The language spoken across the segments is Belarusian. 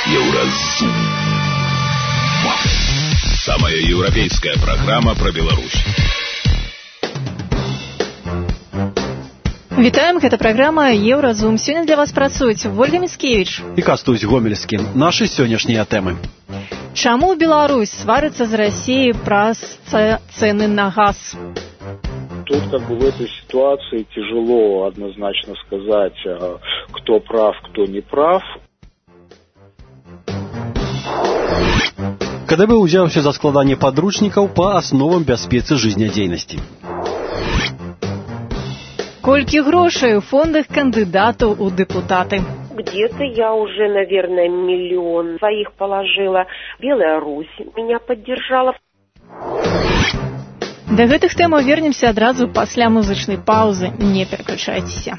Еўразум. Самая европейская программа про Беларусь. Вітаем, гэта праграма Еўразум. Сёння для вас працуюць Ольга Міцкевіч і Кастусь Гомельскі. Нашы сённяшнія тэмы. Чаму Беларусь сварыцца з Россией праз цены на газ? Тут в этой ситуации тяжело однозначно сказать, кто прав, кто не прав. КДБ ўзяўся за складанне падручнікаў па асновам бяспецы жизнядзейнасці. Колькі грошай у фондах кандыдатаў у дэпутаты? Где-то я уже, наверное, 1 миллион своих положила. Беларусь меня поддержала. Да гэтых тэмаў вернемся адразу пасля музычнай паўзы. Не пераключайцеся.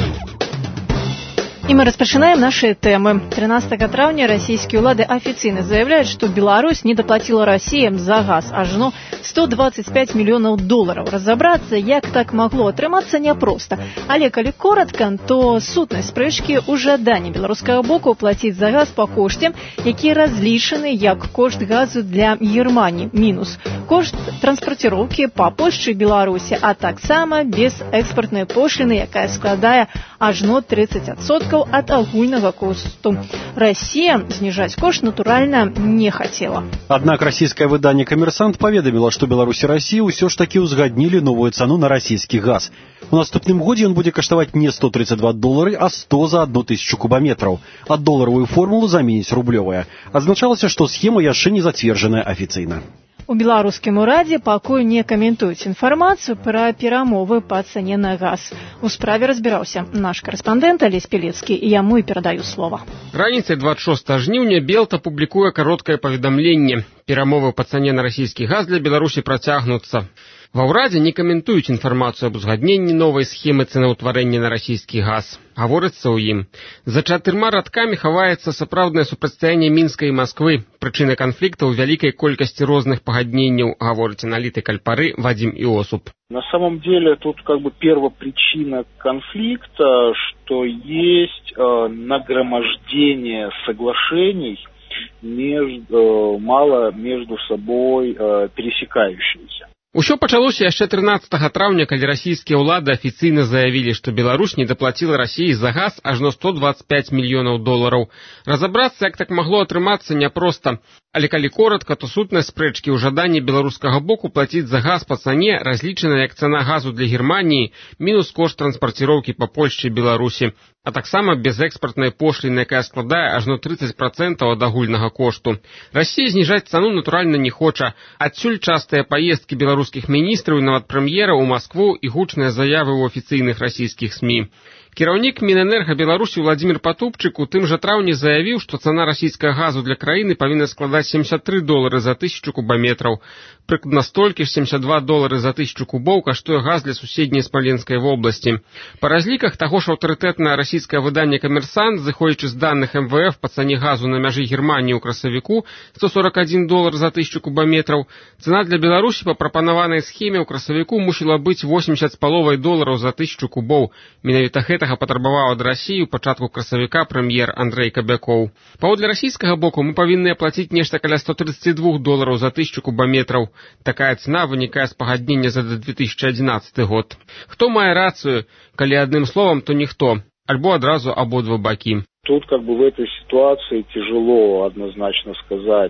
И мы распачинаем наши темы. 13 траўня российские улады официально заявляют, что Беларусь не доплатила России за газ ажно $125 миллионов. Разобраться, як так могло атрымацца, няпроста. Але калі коротко, то сутнасць спрэчкі ў жаданні беларускага боку плаціць за газ по кошце, які разлічаны як кошт газу для Германии, мінус кошт транспортировки по Польшчы і Беларусі, а таксама без экспортной пошліны, якая складае ажно 30% от агульнага косту. Россия снижать кошт натурально не хотела. Аднак российское выданне «Коммерсант» паведаміла, што Беларусь і Россия ўсё ж таки узгаднілі новую цану на расійскі газ. У наступным годзе ён будзе каштаваць не $132, а 100 за 1000 кубометраў. А доларовую формулу заменіць рублёвая. Азначалася, што схема яшчэ не зацверджаная афіцыйна. У беларускім урадзе пакуль не каментуюць інфармацыю пра перамовы па цане на газ. У справе разбіраўся наш карэспандэнт Алесь Пелецкі, і яму і перадаю слова. Раніцай 26 жніўня Белта публікуе кароткае паведамленне. Перамовы па цане на расійскі газ для Беларусі працягнуцца. Ва ўрадзе не каментуюць інфармацыю аб узгадненні новай схемы цэнаўтварэння на расійскі газ. Гаворыцца ў ім. За 4 радкамі хаваецца сапраўднае супрацьстаянне Мінска і Масквы. Прычына канфлікта ў вялікай колькасці розных пагадненняў, гаворыць аналітык Альпары Вадим Иосуп. На самом деле тут первопричина конфликта, что есть нагромождение соглашений между собой пересекающиеся. Усё пачалося яшчэ 13 траўня, калі расійскія ўлады афіцыйна заявілі, што Беларусь не даплаціла Расіі за газ ажно $125 мільёнаў. Разабрацца, як так магло атрымацца, няпроста. Але калі коротка, то сутнасць спрэчкі ў жаданні беларускага боку плаціць за газ па цане, разлічана як цана газу для Германії, мінус кошт транспарціроўкі па Польшчы і Беларусі, а таксама без экспартнай пошліны, якая складае ажно 30% ад агульнага кошту. Расія зніжаць цану натуральна не хоча. Адсюль частыя паездкі беларускіх міністраў і нават прэм'ера ў Маскву і гучныя заявы ў афіцыйных расійскіх СМІ. Кіраўнік Мінэнерга Беларусі Владзімір Патупчык у тым жа траўні заявіў, што цана расійскага газу для краіны павінна складаць $73 за 1000 кубометраў. Прыкладна столькі ж $72 за 1000 кубоў каштуе газ для суседняй Смаленскай вобласці. Па разліках таго ж аўтарытэтнае расійскае выданне «Коммерсант», зыходзячы з даных МВФ па цане газу на мяжы Германіі ў красавіку $141 за 1000 кубометраў, цана для Беларусі па прапанаванай схеме ў красавіку мусіла быць $80,5 за 1000 кубоў. Менавіта гэтага патрабаваў ад Расіі ў пачатку красавіка прэм'ер Андрэй Кабякоў. Паводле расійскага боку мы павінны аплаціць нешта каля $132 за 1000 кубометраў. Такая цена вынікае з пагаднення за 2011 год. Хто мае рацыю, калі адным словам, то ніхто, альбо адразу абодва бакі. Тут в этой ситуации тяжело однозначно сказать,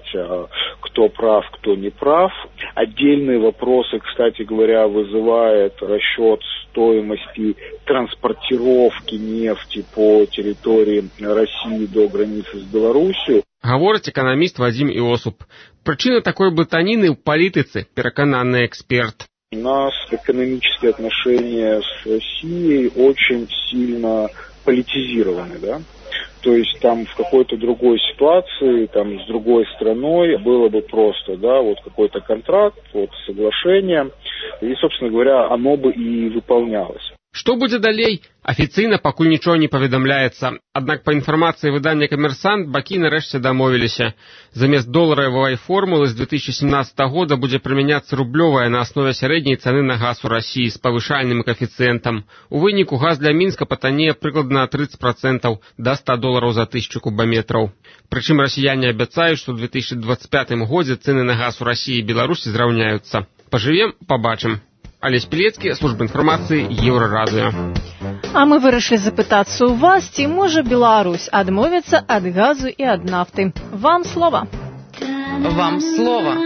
кто прав, кто не прав. Отдельные вопросы, кстати говоря, вызывает расчет стоимости транспортировки нефти по территории России до границы с Беларусью. Гаворыць эканаміст Вадим Иосуп. Причина такой блытаніны ў палітыцы, перакананы эксперт. У нас экономические отношения с Россией очень сильно политизированы, да? То есть там в какой-то другой ситуации, там с другой страной было бы просто, да, вот какой-то контракт, вот соглашение, и, собственно говоря, оно бы и выполнялось. Што будзе далей? Афіцыйна пакуль нічого не паведамляецца. Аднак па інфармацыі выдання «Камерсант» бакі нарэшце дамовіліся. Замест доларавай формулы з 2017 года будзе прымяняцца рублёвая на аснове сярэдняй цаны на газ у Расіі з павышальным коэфіцыентам. У выніку газ для Мінска патанее прыкладна на 30% да $100 за 1000 кубаметраў. Прычым расіяне абяцаюць, што ў 2025 годзе цэны на газ у Расіі і Беларусі зраўняюцца. Пажывем, пабачым. Алесь Пілецкі, служба інфармацыі, Еўрарадыё. А мы вырашылі запытацца ў вас, ці можа Беларусь адмовіцца ад газу і ад нафты. Вам слова. Вам слово.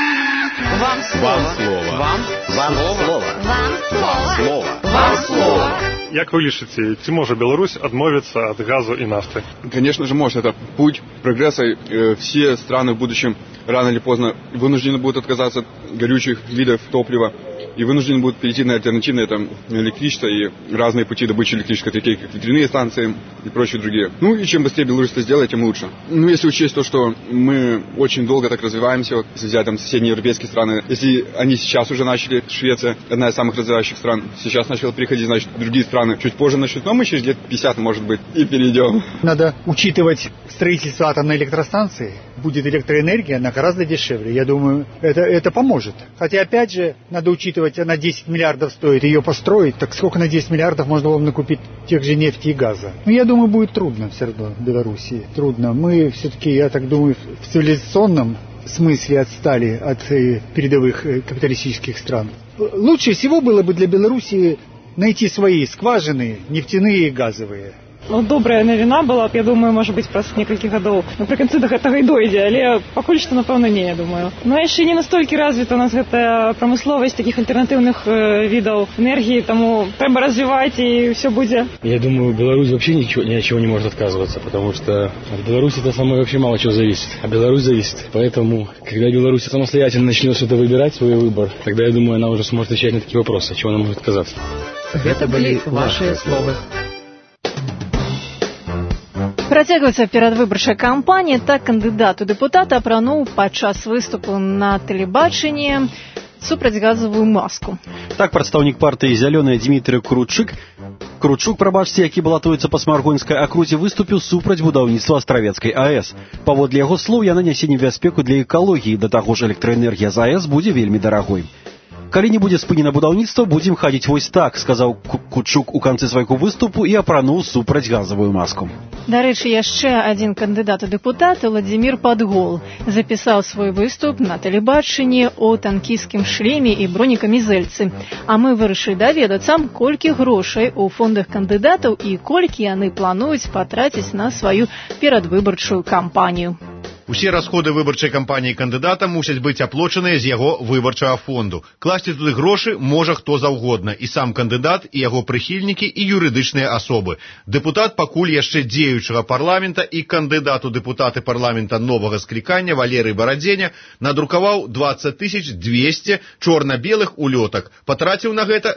Вам слово. Вам слово. Вам слово. Вам слово. Як вы лічыце, ці можа Беларусь адмовіцца ад газу и нафты? Конечно же может. Это путь прогресса. Все страны в будущем рано или поздно вынуждены будут отказаться от горючих видов топлива и вынуждены будут перейти на альтернативное электричество и разные пути добычи электричества, такие как ветряные станции и прочие другие. Ну и чем быстрее Беларусь это сделает, тем лучше. Ну если учесть то, что мы очень долго так развиваемся, если взять соседние европейские страны, если они сейчас уже начали, Швеция, одна из самых развивающих стран, сейчас начала приходить, значит, другие страны чуть позже начнут, но мы через лет 50, может быть, и перейдем. Надо учитывать строительство атомной электростанции. Будет электроэнергия, она гораздо дешевле. Я думаю, это поможет. Хотя, опять же, надо учитывать, она 10 миллиардов стоит. Ее построить, так сколько на 10 миллиардов можно было накупить тех же нефти и газа? Но я думаю, будет трудно все равно в Беларуси. Трудно. Мы все-таки, я так думаю, в цивилизационном смысле отстали от передовых капиталистических стран. Лучше всего было бы для Беларуси найти свои скважины, нефтяные и газовые. Ну, добрая навіна была, я думаю, может быть, праз некалькі гадоў. Напрыканцы да гэтага і дойдзе, але пакуль што, напэўна, не, я думаю. Но яшчэ не настолькі развіта у нас гэтая прамысловасць такіх альтэрнатыўных відаў энергіі, таму трэба развіваць і все будзе. Я думаю, Беларусь вообще ни от чего не может отказываться, потому что от Беларуси это самое вообще мало чего зависит, а Беларусь зависит. Поэтому, когда Беларусь самостоятельно начнет что-то выбирать, свой выбор, тогда, я думаю, она уже сможет отвечать на такие вопросы, от чего она может отказаться. Это были ваши слова. Працягваецца перадвыбарчая кампанія. Так кандыдат у дэпутаты апрануў падчас выступу на тэлебачанні супрацьгазавую маску. Так прадстаўнік партыі «Зялёная» Дмітрый Кручук, які балатуецца па Смаргонскай акрузе, выступіў супраць будаўніцтва Астравецкай АЭС. Паводле яго слоў, яна нясе небяспеку для экалогіі, да таго ж электраэнергія з АЭС будзе вельмі дарагой. Калі не будзе спынена будаўніцтва, будзем хадзіць вось так, сказаў Кучук у канцы свайго выступу і апрануў супраць газавую маску. Дарэчы, яшчэ адзін кандыдат у дэпутаты, Владзімір Падгол, запісаў свой выступ на тэлебачанні о танкісцкім шлеме і бронекамізэльцы. А мы вырашылі даведацца, колькі грошай у фондах кандыдатаў і колькі яны плануюць патраціць на сваю перадвыбарчую кампанію. Усе расходы выбарчай кампаніі кандыдата мусяць быць аплочаныя з яго выбарчага фонду. Класці туды грошы можа хто заўгодна, і сам кандыдат, і яго прыхільнікі, і юрыдычныя асобы. Дэпутат пакуль яшчэ дзеючага парламента і кандыдат у дэпутаты парламента новага склікання Валерый Барадзеня надрукаваў 20 200 чорна-белых улётак, патраціў на гэта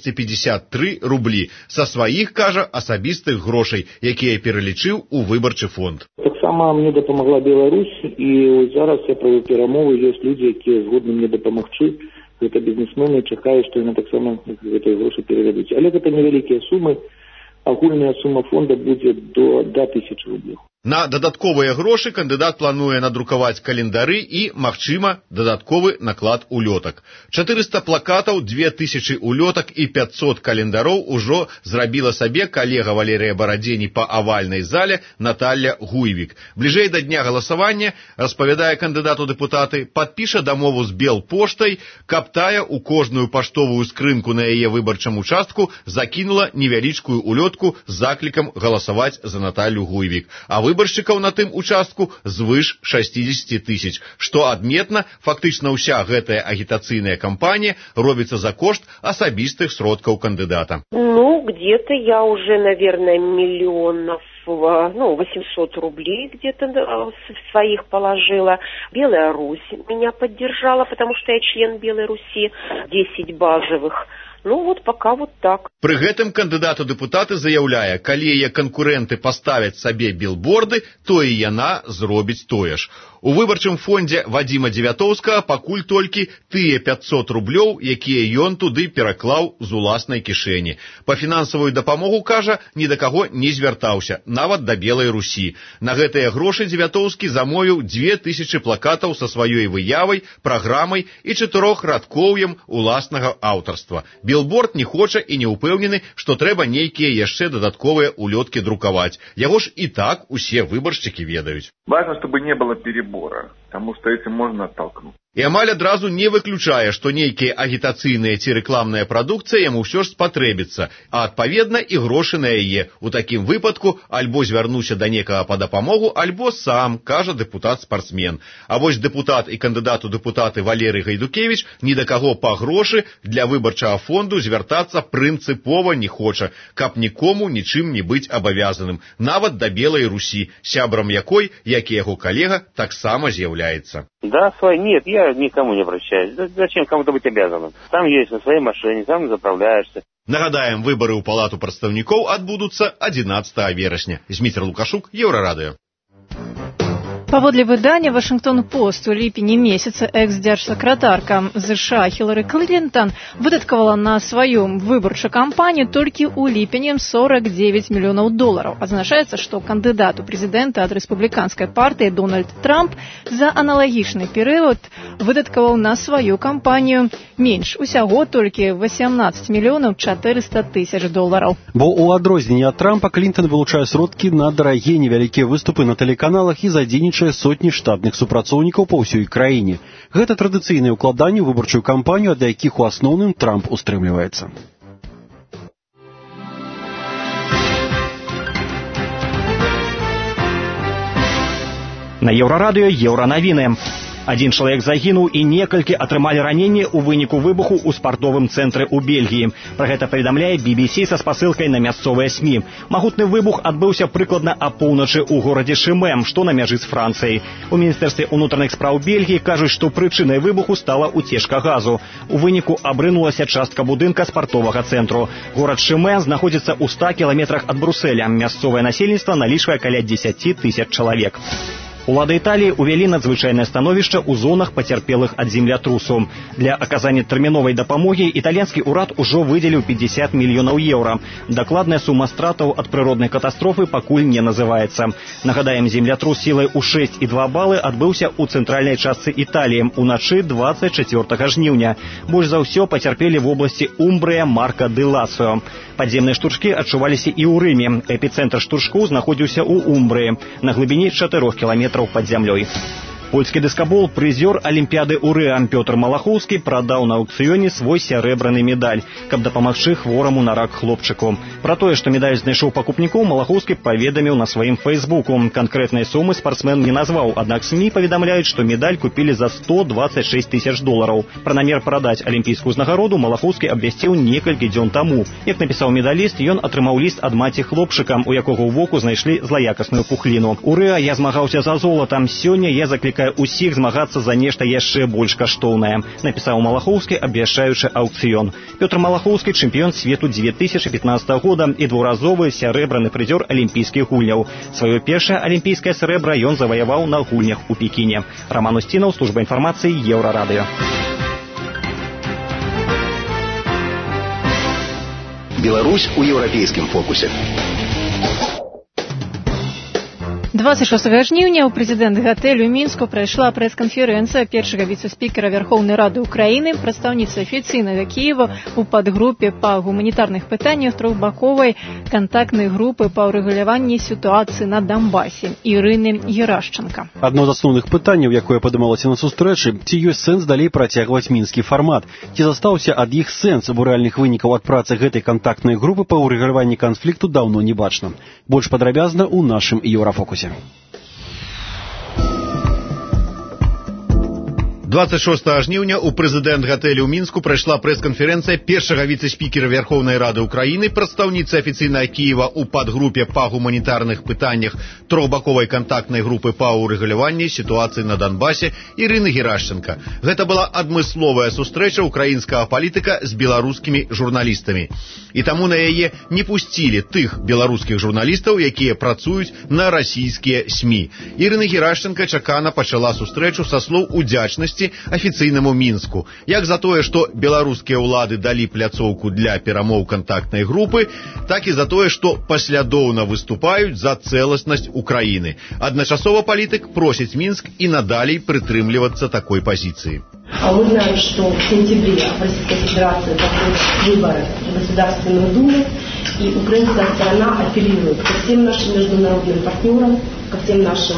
253 рублі са сваіх, кажа, асабістых грошай, якія пералічыў у выбарчы фонд. Таксама мне дапамагла Беларусь, і зараз я правоў перамовы, ёсць людзі, якія згодны мне дапамагчы. Гэта бізнесмены, чакаюць, што яны таксама гэтыя грошы перавядуць. Але гэта невялікія сумы. Агульная сума фонда будзе до 1000 рублей. На дадатковыя грошы кандыдат плануе надрукаваць календары і, магчыма, дадатковы наклад улётак. 400 плакатаў, 2000 улётак і 500 календароў ужо зрабіла сабе калега Валерыя Барадзені па авальнай зале Наталья Гуйвік. Бліжэй да дня галасавання, распавядае кандыдат у дэпутаты, падпіша дамову з Белпоштай, каб тая ў кожную паштовую скрынку на яе выбарчым участку закінула невялічкую улётку з заклікам галасаваць за Наталью Гуйвік. А выбаршчыкаў на тым участку звыш 60 000, што адметна, фактычна ўся гэтая агітацыйная кампанія робіцца за кошт асабістых сродкаў кандыдата. Ну, где-то я уже, наверное, миллионов 800 рублей где-то своих положила. Белая Русь меня поддержала, потому что я член Белой Руси, 10 базовых. Ну вот пока вот так. Пры гэтым кандыдат у дэпутаты заяўляе, калі яе канкурэнты паставяць сабе білборды, то і яна зробіць тое ж. У выбарчым фондзе Вадзіма Дзевятоўскага пакуль толькі тыя 500 рублёў, якія ён туды пераклаў з уласнай кішэні. Па фінансавую дапамогу, кажа, ні да каго не звяртаўся, нават да Белай Русі. На гэтыя грошы Дзевятоўскі замовіў 2000 плакатаў са сваёй выявай, праграмай і 4-радкоўем уласнага аўтарства. Білборд не хоча і не ўпэўнены, што трэба нейкія яшчэ дадатковыя улёткі друкаваць. Яго ж і так усе выбаршчыкі ведаюць. Важно, чтобы не было перебора, потому что этим можно оттолкнуть. І амаль адразу не выключае, што нейкія агітацыйныя ці рэкламная прадукцыя яму ўсё ж спатрэбіцца, а адпаведна і грошы на яе. У такім выпадку альбо звярнуся да некага па дапамогу, альбо сам, кажа дэпутат-спартсмен. А вось дэпутат і кандыдат у дэпутаты Валерый Гайдукевіч ні да каго па грошы для выбарчага фонду звяртацца прынцыпова не хоча, каб нікому нічым не быць абавязаным, нават да Белай Русі, сябрам якой, як і яго калега, таксама з'яўляецца. Да, нет, я никому не обращаюсь. Зачем кому-то быть обязанным? Там есть на своей машине, там заправляешься. Нагадаем, выборы ў Палату прадстаўнікоў адбудуцца 11 верасня. Зміцер Лукашук, Еўрарадыё. Паводле выдання «Вашингтон-Пост» у ліпені месяца экс-дзяржсакратарка США Хілары Клінтон выдаткавала на сваю выбарчую кампанію толькі ў ліпені $49 мільёнаў. Азначаецца, што кандыдат у прэзідэнта ад рэспубліканскай партыі Дональд Трамп за аналагічны перыяд выдаткаваў на сваю кампанію менш, усяго толькі $18 400 000. Бо ў адрозненне ад Трампа Клінтон вылучае сродкі на дарагія невялікія выступы на тэлеканалах і задзейнічае сотні штатных супрацоўнікаў па ўсёй краіне. Гэта традыцыйнае ўкладанне ў выбарчую кампанію, ад якіх у асноўным Трамп устрымліваецца. На Еўрарадыё еўранавіны. Один чалавек загінуў і некалькі атрымалі раненні ў выніку выбуху ў спартовым цэнтры ў Бельгіі. Пра гэта паведамляе BBC са спасылкай на мясцовыя СМІ. Магутны выбух адбыўся прыкладна апоўначы ў горадзе Шымэм, што на мяжы з Францыяй. У міністэрстве ўнутраных спраў Бельгіі кажуць, што прычынай выбуху стала ўцечка газу. У выніку абрынулася частка будынка спартовага цэнтру. Горад Шымэ знаходзіцца ў 100 кіламетрах ад Бруселя. Мясцовае насельніцтва налічвае каля 10 000 чалавек. Улады Італіі увялі надзвычайнае становішча ў зонах пацярпелых ад землятрусу. Для аказання тэрміновай дапамогі італьянскі ўрад ужо выдзеліў 50 мільёнаў еўра. Дакладная сума стратаў ад прыроднай катастрофы пакуль не называецца. Нагадаем, землятрус сілай у 6,2 балы адбыўся ў цэнтральнай частцы Італіі уначы 24 жніўня. Больш за ўсё пацярпелі в обласці Умбрыя, Марка ды Лацыо. Падземныя штуршкі адчуваліся і ў Рыме. Эпіцэнтр штуршку знаходзіўся ў Умбрыі, на глыбіні 4 кіламетраў пад зямлёй. Польскі дыскабол, прызёр Алімпіяды ў Рыа Пётр Малахоўскі прадаў на аўкцыёне свой сярэбраны медаль, каб дапамагчы хвораму на рак хлопчыку. Пра тое, што медаль знайшоў пакупнікоў, Малахоўскі паведаміў на сваім фэйсбуку. Канкрэтнай сумы спартсмен не назваў, аднак СМІ паведамляюць, што медаль купілі за $126 000. Пра намер прадаць алімпійскую ўзнагароду Малахоўскі абвясціў некалькі дзён таму. Як напісаў медаліст, ён атрымаў ліст ад маці хлопчыка, у якога ў воку знайшлі злаякасную пухліну. У Рыа я змагаўся за золатам, сёння я заклікаю усіх змагацца за нешта яшчэ больш каштоўнае, напісаў Малахоўскі, абвяшчаючы аўкцыён. Пётр Малахоўскі чэмпіён свету 2015 года і двуразовы сярэбраны прызёр алімпійскіх гульняў. Сваё першае алімпійскае срэбра ён заваяваў на гульнях у Пекіне. Роман Устінаў, служба інфармацыі, Еўрарадыё. Беларусь у еўрапейскім фокусе. 26 жніўня ў прэзідэнт-гатэлю Мінску прайшла прэс-канферэнцыя першага віцэ-спікера Верхоўнай Рады Украіны, прадстаўніцы афіцыйнага Кіева ў падгрупе па гуманітарных пытаннях трохбаковай кантактнай групы па ўрэгуляванні сітуацыі на Донбасе Ірыны Герашченка. Адно з асноўных пытанняў, якое падымалася на сустрэчы, ці ёсць сэнс далей працягваць мінскі фармат, ці застаўся ад іх сэнс, бо рэальных вынікаў ад працы гэтай кантактнай групы па ўрэгуляванні канфлікту даўно не бачна. Больш падрабязна ў нашым Еўрафокусе. 26 жніўня у прэзідэнт-гатэлі ў Мінску прайшла прэс-канферэнцыя першага віцэ-спікера Верховнай Рады Украіны, прадстаўніцы афіцыйнага Кіева ў падгрупе па гуманітарных пытаннях трохбаковай кантактнай групы па ўрэгуляванні сітуацыі на Донбасе Ірыны Герашченко. Гэта была адмысловая сустрэча украінскага палітыка з беларускімі журналістамі. І таму на яе не пусцілі тых беларускіх журналістаў, якія працуюць на расійскія СМІ. Ірына Герашченко чакана пачала сустрэчу са слоў удзячнасці афіцыйнаму Мінску, як за тое, што беларускія ўлады далі пляцоўку для перамоў кантактнай групы, так і за тое, што паслядоўна выступаюць за цэласнасць Украіны. Адначасова палітык просіць Мінск і надалей прытрымлівацца такой пазіцыі. Мы знаем, что в сентябре в Российской Федерации проходят выборы в Государственную Думу, и украинская сторона апеллирует ко всем нашим международным партнерам, ко всем нашим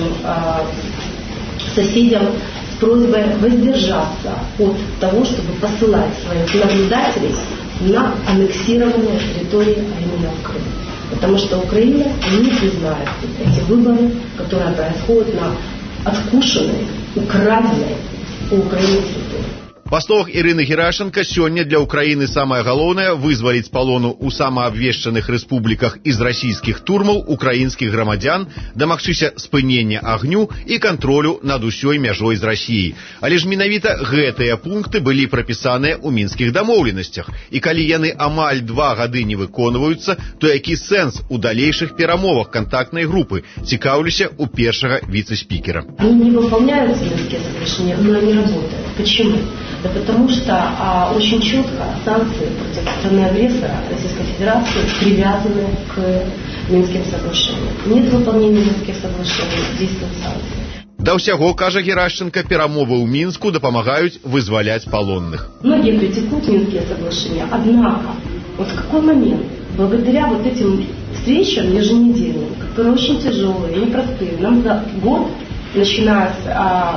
соседям с просьбой воздержаться от того, чтобы посылать своих наблюдателей на аннексированные территории, а именно в Крым. Потому что Украина не признает эти выборы, которые происходят на откушенной, украденной у Украины территории. Па словах Ірыны Герашченко, сёння для Украіны самае галоўнае вызваліць з палону ў самаабвешчаных рэспубліках і з расійскіх турмаў украінскіх грамадзян, дамагчыся спынення агню і кантролю над усёй мяжой з Расіяй. Але ж менавіта гэтыя пункты былі прапісаныя ў мінскіх дамоўленасцях. І калі яны амаль 2 гады не выконваюцца, то які сэнс у далейшых перамовах кантактнай групы, цікаўлюся у першага віцэ-спікера. Они не выполняются минские соглашения, но они работают. Почему? Да потому что очень четко санкции против страны-агрессора Российской Федерации привязаны к Минским соглашениям. Нет выполнения Минских соглашений, действуют санкции. Да ўсяго, кажа Герашченко, перамовы ў Мінску дапамагаюць вызваляць палонных. Многие критикуют Минские соглашения, однако, вот в какой момент, благодаря вот этим встречам еженедельным, которые очень тяжелые и непростые, нам за год, начиная с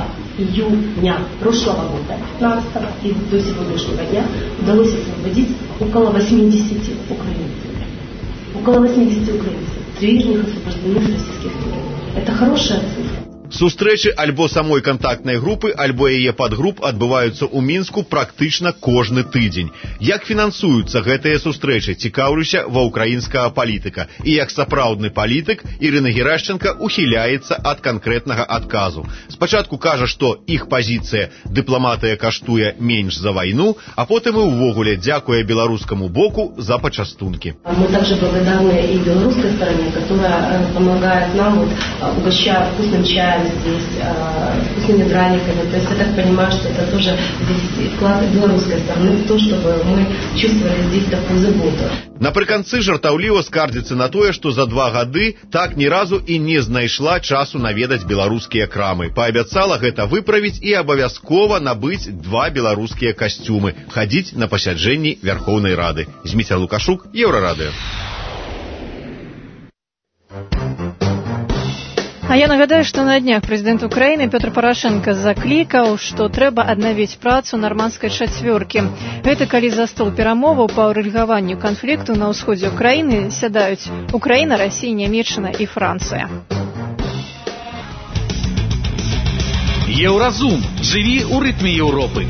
июня прошлого года, 15 и до сегодняшнего дня, удалось освободить около 80 украинцев. Около 80 украинцев, 3 из них освобождены с российских тюрем. Это хорошая цифра. Сустрэчы альбо самой кантактнай групы, альбо яе падгруп адбываюцца ў Мінску практычна кожны тыдзень. Як фінансуюцца гэтыя сустрэчы, цікаўлюся ва ўкраінскага палітыка. І як сапраўдны палітык, Ірына Герашченко ухіляецца ад канкрэтнага адказу. Спачатку кажа, што іх пазіцыя «дыпламатыя каштуе менш за вайну», а потым і ўвогуле дзякуе беларускаму боку за пачастункі. Мы также благодарны и белорусской стороне, которая помогает нам, угощая вкусным чаем здесь, вкусными драниками. То есть я так понимаю, что это тоже здесь вклад белорусской стороны в то, чтобы мы чувствовали здесь такую заботу. Напрыканцы жартаўліва скардзіцца на тое, што за 2 гады так ні разу і не знайшла часу наведаць беларускія крамы. Паабяцала гэта выправіць і абавязкова набыць 2 беларускія касцюмы, хадзіць на пасяджэнні Верховнай Рады. Зміцер Лукашук, Еўрарадыё. А я нагадаю, што на днях прэзідэнт Украіны Пётр Парашенко заклікаў, што трэба аднавіць працу нармандскай чацвёркі. Гэта калі за стол перамоваў па ўрэгуляванню канфлікту на ўсходзе Украіны сядаюць Украіна, Расія, Нямецчына і Францыя. Еўразум. Жыві ў рытме Еўропы.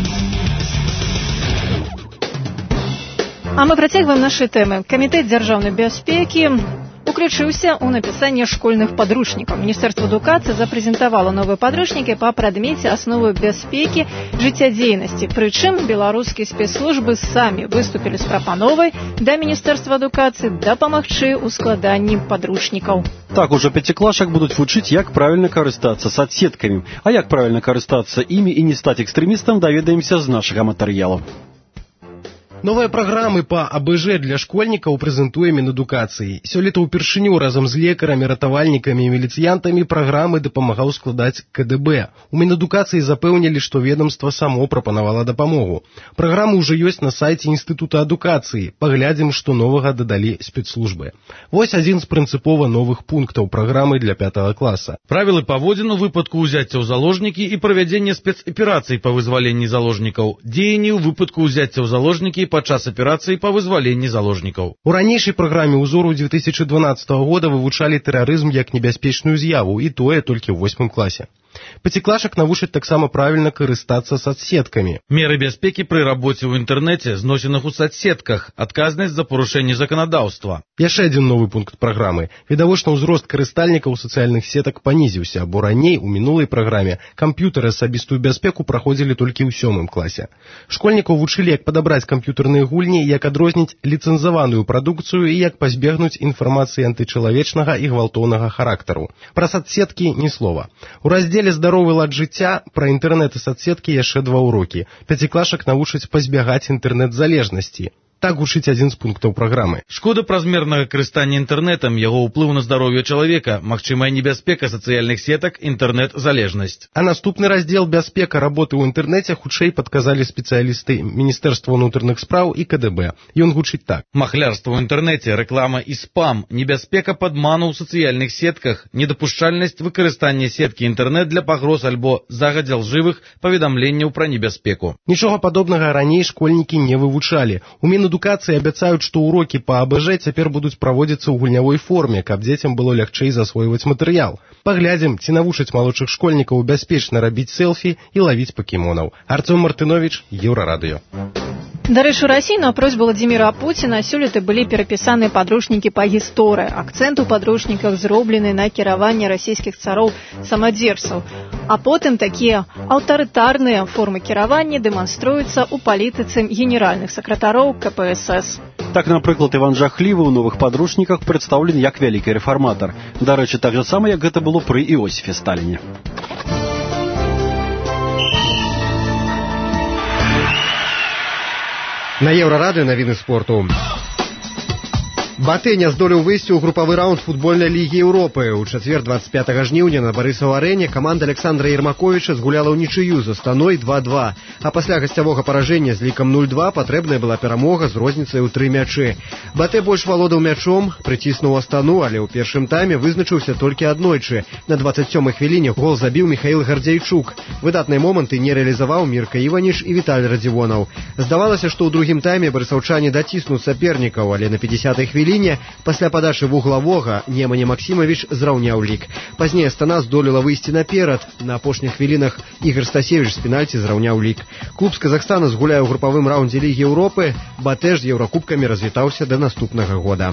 А мы працягваем нашы тэмы. Камітэт дзяржаўнай бяспекі уключыўся ў напісанне школьных падручнікаў. Міністэрства адукацыі запрэзентавала новыя падручнікі па прадмеце асновы бяспекі жыццядзейнасці. Прычым беларускія спецслужбы самі выступілі з прапановай да Міністэрства адукацыі дапамагчы ў складанні падручнікаў. Так, ужо пяціклашак будуць вучыць, як правільна карыстацца соцсеткамі. А як правільна карыстацца імі і не стаць экстрэмістам, даведаемся з нашага матэрыялу. Новыя праграмы па АБЖ для школьнікаў прэзентуе Мінадукацыі. Сёлета ўпершыню разам з лекарамі, ратавальнікамі і міліцыянтамі праграмы дапамагаў складаць КДБ. У Мінадукацыі запэўнілі, што ведамства само прапанавала дапамогу. Праграмы ўжо ёсць на сайце Інстытута адукацыі. Паглядзім, што новага дадалі спецслужбы. Вось адзін з прынцыпова новых пунктаў праграмы для 5 класа. Правілы паводзін у выпадку ўзяцця ў заложнікі і правядзення спецаперацый па вызваленні заложнікаў. Дзеянні ў выпадку ўзяцця ў заложнікі падчас аперацыі па вызваленні заложнікаў. У ранейшай праграме ўзору 2012 года вывучалі тэрарызм як небяспечную з'яву, і тое толькі ў 8 класе. Пяціклашак навучаць таксама правільна карыстацца соцсеткамі. Меры бяспекі пры рабоце ў інтэрнэце, зносіных у соцсетках, адказнасць за парушэнне заканадаўства. Яшчэ адзін новы пункт праграмы. Відавочна, ўзрост карыстальнікаў сацыяльных сетак панізіўся, бо раней у мінулай праграме камп'ютары асабістую бяспеку праходзілі толькі ў 7 класе. Школьнікаў вучылі, як падабраць камп'ютарныя гульні, як адрозніць ліцэнзаваную прадукцыю і як пазбегнуць інфармацыі антычалавечнага і гвалтоўнага характару. Пра соцсеткі ні слова. У раздзеле «Здаровы лад жыцця» пра інтэрнэт і соцсеткі яшчэ 2 урокі. Пяціклашак навучаць пазбягаць інтэрнэт-залежнасці. Так гучыць адзін з пунктаў праграмы. Шкода празмернага карыстання інтэрнэтам, яго ўплыў на здароўе чалавека, магчымая небяспека сацыяльных сетак, інтэрнэт-залежнасць. А наступны раздзел «Бяспека работы ў інтэрнэце» хутчэй падказалі спецыялісты Міністэрства ўнутраных спраў і КДБ. Ён гучыць так. Махлярства ў інтэрнэце, рэклама і спам, небяспека падману ў сацыяльных сетках, недапушчальнасць выкарыстання сеткі інтэрнэт для пагроз альбо загадзя лжывых паведамленняў пра небяспеку. Нічога падобнага раней школьнікі не вывучалі. У Мінэдукацыі абяцаюць, што ўрокі па АБЖ цяпер будуць праводзіцца ў гульнявой форме, каб дзецям было лягчэй засвойваць матэрыял. Паглядзім, ці навучаць малодшых школьнікаў бяспечна рабіць селфі і лавіць пакемонаў. Артём Мартынович, Еўрарадыё. Дарэчы, у Расіі на просьбу Владзіміра Пуціна сёлета былі перапісаны падручнікі па гісторыі. Акцэнт у падручніках зроблены на кіраванне расійскіх цароў-самадзерцаў. А потым такія аўтарытарныя формы кіравання дэманструюцца ў палітыцы генеральных сакратароў КПСС. Так, напрыклад, Іван Жахлівы ў новых падручніках прадстаўлены як вялікі рэфарматар. Дарэчы, так жа сама, як гэта было пры Іосіфе Сталіне. На Еўрарадыё навіны спорту. Батэ не здолеў выйсці ў групавы раунд футбольнай лігі Еўропы. У чацвер 25 жніўня на Барысаў-арэне каманда Александра Ермаковіча згуляла ўнічыю з Астаной 2-2. А пасля гасцявога паражэння з лікам 0-2 патрэбная была перамога з розніцай у 3 мячы. Батэ больш валодаў мячом, прыціснуў Астану, але ў першым тайме вызначыўся толькі аднойчы. На 27-й хвіліне гол забіў Міхаіл Гардзейчук. Выдатныя моманты не рэалізаваў Мірка Іваніш і Віталь Радзівонаў. Здавалася, што ў другім тайме барысаўчане даціснуць сапернікаў, але на 50-й хвіліне пасля падачы вуглавога Немане Максімавіч зраўняў лік. Пазней Астана здолела выйсці наперад. На апошніх хвілінах Ігор Стасевіч з пенальці зраўняў лік. Клуб з Казахстана згуляе ў групавым раўндзе Лігі Еўропы. Батэ з еўракубкамі развітаўся да наступнага года.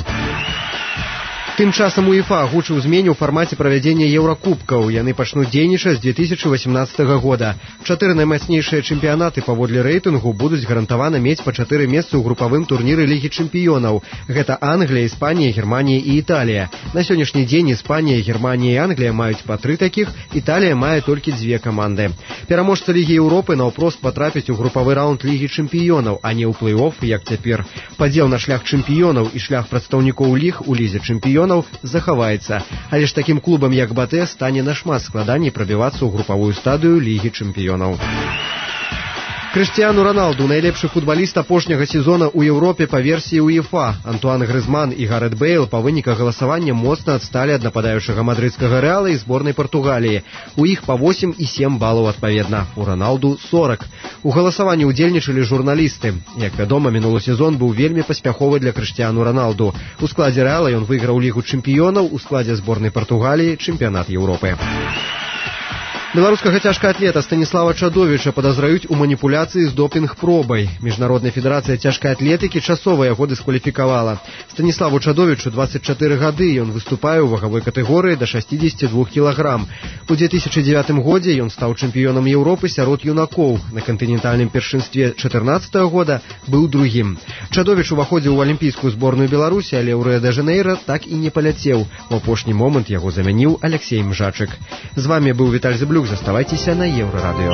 Тым часам УЕФА агучыў змене ў фармаце правядзення еўракубкаў. Яны пачнуць дзейнічаць з 2018 года. 4 наймацнейшыя чэмпіянаты паводле рэйтынгу будуць гарантавана мець па 4 месцы ў групавым турніры Лігі чэмпіёнаў. Гэта Англія, Іспанія, Германія і Італія. На сённяшні дзень Іспанія, Германія і Англія маюць па 3 такіх, Італія мае толькі 2 каманды. Пераможца Лігі Еўропы наўпрост патрапіць у групавы раунд Лігі чэмпіёнаў, а не ў плэй-оф, як цяпер. Падзел на шлях чэмпіёнаў і шлях прадстаўнікоў ліг у лізе чэмпіёнаў захаваецца. Але ж такім клубам, як Батэ, стане нашмат складаней прабівацца ў групавую стадыю Лігі чэмпіёнаў. Крыштиану Роналду, найлепшы футбаліст апошняга сезона ў Еўропе па версіі УЕФА. Антуан Грызман і Гарет Бейл па выніках галасавання моцна адсталі ад нападаючага мадрыдскага Рэала і зборнай Партугаліі. У іх па 8 і 7 балаў адпаведна. У Роналду 40. У галасаванні ўдзельнічалі журналісты. Як вядома, минулы сезон быў вельмі паспяховы для Крыштиану Роналду. У складзе Рэала ён выйграў Лігу чэмпіёнаў, у складзе зборнай Партугаліі чэмпіянат Еўропы. Беларускага цяжкаатлета Станіслава Чадовіча падазраюць у маніпуляцыі з допінг-пробай. Міжнародная федэрацыя цяжкай атлетыкі часова яго дыскваліфікавала. Станіславу Чадовічу 24 гады, ён выступае ў вагавой катэгорыі да 62 кілаграм. У 2009 годзе ён стаў чэмпіёнам Еўропы сярод юнакоў. На кантынентальным першынстве 2014 года быў другім. Чадовіч уваходзіў у алімпійскую зборную Беларусі, але ў Рыа-дэ-Жанэйра так і не паляцеў. У апошні момант яго заменіў Алексей Мжачык. З вами быў Віталь Зыблюк. Заставайцеся на Еўрарадыё.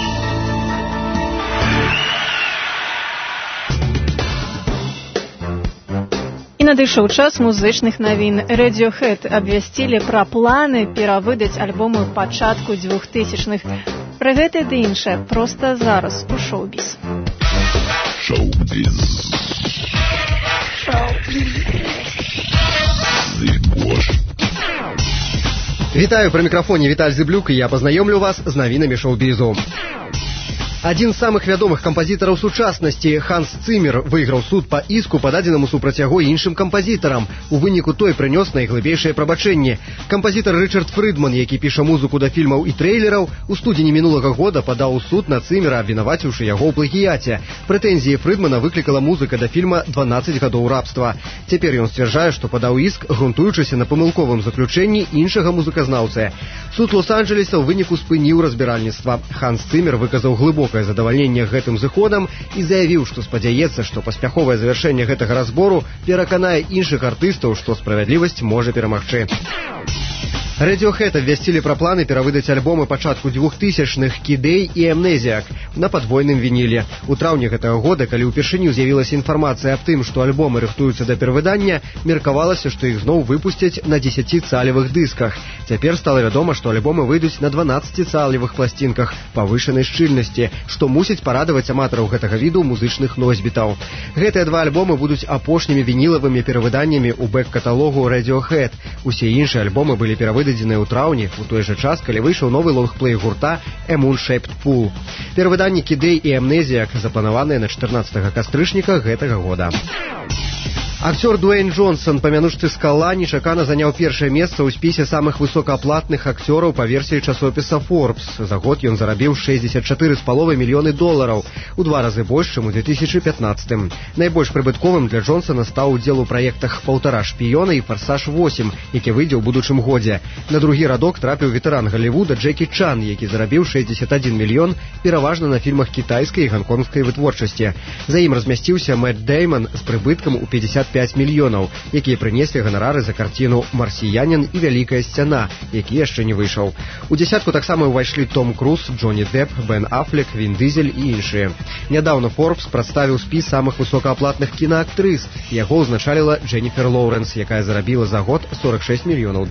І надышоў час музычных навін. Radiohead абвясцілі пра планы перавыдаць альбомы пачатку 2000-х. Пра гэта ды іншае проста зараз у шоу-біз. Шоу-біз. Вітаю, пры мікрафоне Віталь Зыблюк, і я пазнаёмлю вас з навінамі шоу-бізу. Адзін з самых вядомых кампазітараў сучаснасці Ханс Цымер выйграў суд па іску, пададзенаму супраць яго іншым кампазітарам. У выніку той прынёс найглыбейшае прабачэнне. Кампазітар Рычард Фрыдман, які піша музыку да фільмаў і трэйлераў, у студзені мінулага года падаў у суд на Цымера, абвінаваціўшы яго ў плагіяце. Прэтэнзіі Фрыдмана выклікала музыка да фільма «12 гадоў рабства». Цяпер ён сцвярджае, што падаў іск, грунтуючыся на памылковым заключэнні іншага музыказнаўцы. Суд Лос-Анджелеса ў выніку спыніў разбіральніцтва. Ханс Цымер выказаў глыбокае задавальненне гэтым зыходам і заявіў, што спадзяецца, што паспяховае завяршэнне гэтага разбору пераканае іншых артыстаў, што справядлівасць можа перамагчы. Radiohead абвясцілі пра планы перавыдаць альбомы пачатку 2000-х «Kid A» і «Amnesiac» на падвойным вініле. У траўні гэтага года, калі ўпершыню з'явілася інфармацыя аб тым, што альбомы рыхтуюцца да перавыдання, меркавалася, што іх зноў выпусцяць на 10-цалевых дысках. Цяпер стала вядома, што альбомы выйдуць на 12-цалевых пласцінках павышанай шчыльнасці, што мусіць парадаваць аматараў гэтага віду музычных носьбітаў. Гэтыя два альбомы будуць апошнімі вінілавымі перавыданнямі ў бэк-каталогу Radiohead. Усе іншыя альбомы былі перавыдадзеныя ў траўні, у той жа час, калі выйшаў новы лонгплей гурта «A Moon-Shaped Pool». Перавыданні «Kid A» і «Amnesiac» запланаваныя на 14 кастрычніка гэтага года. Акцёр Дуэйн Джонсон, памянушцы «Скала», нечакана заняў першае месца ў спісе самых высокааплатных акцёраў па версіі часопіса Forbes. За год ён зарабіў $64,5 мільёны, у 2 разы больш, чым у 2015. Найбольш прыбытковым для Джонсона стаў удзел у праектах «Паўтара шпіёна» і «Фарсаж 8», які выйдзе ў будучым годзе. На другі радок трапіў ветэран Галівуда Джекі Чан, які зарабіў $61 мільён, пераважна на фільмах кітайскай і ганконгскай вытворчасці. За ім размясціўся Мэтт Дэйман з прыбыткам у $55 мільёнаў, якія прынеслі ганарары за карціну «Марсіянін» і «Вялікая сцяна», які яшчэ не выйшаў. У дзясятку таксама ўвайшлі Том Круз, Джонні Депп, Бен Аффлек, Він Дызель і іншыя. Нядаўна Forbes прадставіў спіс самых высокааплатных кінаактрыс. Яго ўзначаліла Дженніфер Лоуренс, якая зарабіла за год $46 мільёнаў.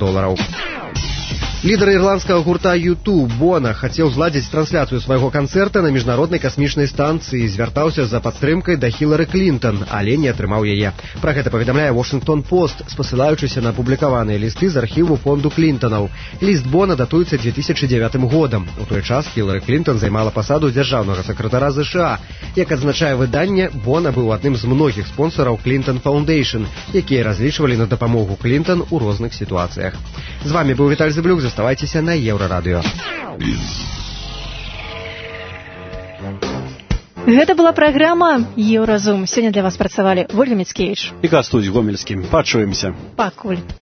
Лідар ірландскага гурта U2 Бона хацеў зладзіць трансляцыю свайго канцэрта на міжнароднай касмічнай станцыі і звяртаўся за падтрымкай да Хілары Клінтон, але не атрымаў яе. Пра гэта паведамляе Washington Post, спасылаючыся на апублікаваныя лісты з архіву фонду Клінтонаў. Ліст Бона датуецца 2009 годам. У той час Хілары Клінтон займала пасаду дзяржаўнага сакратара ЗША. Як адзначае выданне, Бона быў адным з многіх спонсараў Clinton Foundation, якія разлічвалі на дапамогу Клінтон у розных сітуацыях. З вами быў Віталь Зыблюк. Заставайцеся на Еўрарадыё. Гэта была праграма «Еўразум». Сёння для вас працавалі Вольга Міцкевіч і Кастудзь Гомельскі. Пачуемся. Пакуль.